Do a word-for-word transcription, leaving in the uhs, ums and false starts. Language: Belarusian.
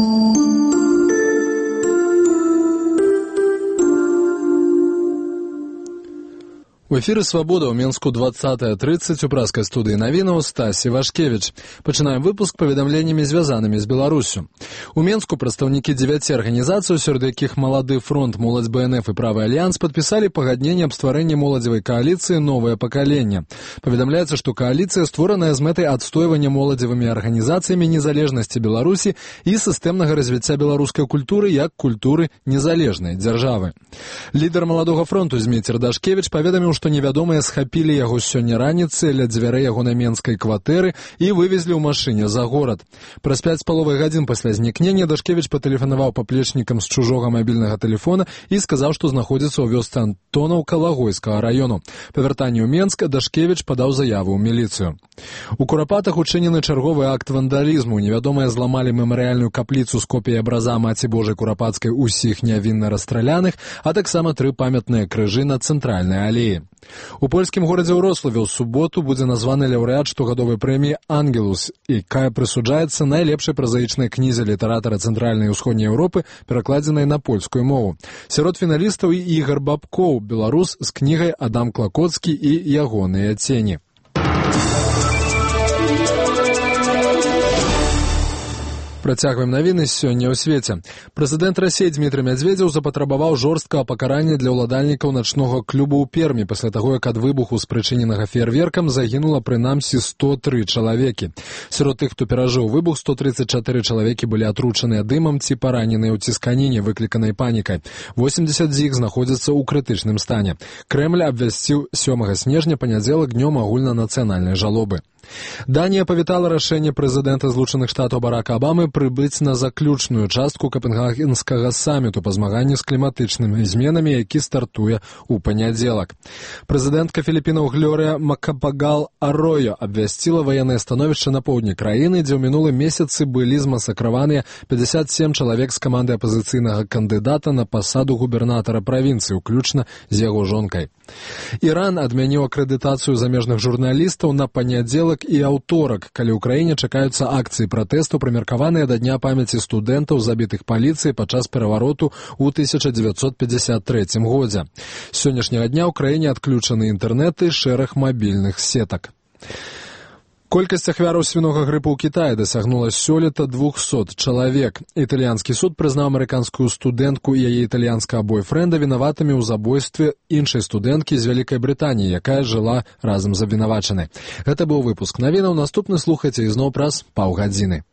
У эфіры «Свабода» ў Менску двадцатая тридцать у пражскай студыі навінаў Стась Івашкевіч. Пачынаем выпуск паведамленнямі, звязанымі з Беларусю. У Менску прадстаўнікі дзевяці арганізацый, сярод якіх «Малады фронт», «Моладзь БНФ» і «Правы альянс» падпісалі пагадненне аб стварэнні моладзевай кааліцыі «Новае пакаленне». Паведамляецца, што кааліцыя створаная з мэтай адстойвання моладзевымі арганізацыямі незалежнасці Беларусі і сістэмнага развіцця беларускай культуры як культуры незалежнай дзяржавы. Лідар «Маладога фронту» Зміцер Дашкевіч паведаміў, што невядомыя схапілі яго сёння раніцы ля дзвярэй ягонай менскай кватэры і вывезлі ў машыне за горад. Праз пяць з паловай гадзін пасля знікнення Дашкевіч патэлефанаваў паплечнікам з чужога мабільнага тэлефона і сказаў, што знаходзіцца ў вёсцы Антонаўка Лагойскага раёну. Па вяртанні ў Менск Дашкевіч падаў заяву ў міліцыю. У Курапатах учынены чарговы акт вандалізму. Невядомыя зламалі мемарыяльную капліцу з копіяй абраза Маці Божай Курапацкай усіх нявінна расстраляных, а таксама тры памятныя крыжы на цэнтральнай алеі. У польскім горадзе Ўрославе ў суботу будзе названы лаўрэат штогадовай прэміі «Ангелус», якая прысуджаецца найлепшай празаічнай кнізе літаратара Цэнтральнай і Ўсходняй Еўропы, перакладзенай на польскую мову. Сярод фіналістаў і Ігар Бабкоў, беларус з кнігай «Адам Клакоцкі і ягоныя цені». Працягваем навіны сёння ў свеце. Прэзідэнт Расіі Дмітрый Мядзведзеў запатрабаваў жорсткага пакарання для ўладальнікаў начнога клуба ў Пермі пасля таго, як ад выбуху, спрычыненага феерверкам, загінула прынамсі сто тры чалавекі. Сярод тых, хто перажыў выбух, сто тридцать чатыры чалавекі былі атручаныя дымам ці параненыя ў цісканіне, выкліканай панікай. восемьдесят з іх знаходзяцца ў крытычным стане. Крэмль абвясціў сёмага снежня панядзелак днём агульнанацыянальнай жалобы. Данія павітала рашэнне прэзідэнта Злучаных Штатаў Барака Абамы прыбыць на заключную частку капенгагенскага саміту па змаганні з кліматычнымі зменамі, які стартуе ў панядзелак. Прэзідэнтка Філіпінаў Глорыя Макапагал Аройо абвясціла ваеннае становішча на поўдні краіны, дзе ў минулым месяцы былі змасакраваныя пятьдесят семь чалавек з каманды апазіцыйнага кандыдата на пасаду губернатара правінцыі, уключна з яго жонкай. Іран адмяніў акрэдытацыю замежных журналістаў на панядзелак і аўторак, калі ў краіне чакаюцца акцыі пратэсту, прымеркаваныя да дня памяці студэнтаў, забітых паліцыяй падчас перавароту ў тысяча дзевяцьсот пятьдесят трэцім годзе. З сённяшняга дня ў краіне адключаны інтэрнэт і шэраг мабільных сетак. Колькасць ахвяраў свінога грыпу ў Кітаі дасягнула сёлета двухсот чалавек. Італьянскі суд прызнаў амерыканскую студэнтку і яе італьянскага бойфрэнда вінаватымі ў забойстве іншай студэнткі з Вялікай Брытаніі, якая жыла разам з абвінавачанай. Гэта быў выпуск навінаў. Наступны слухайце ізноў праз паўгадзіны.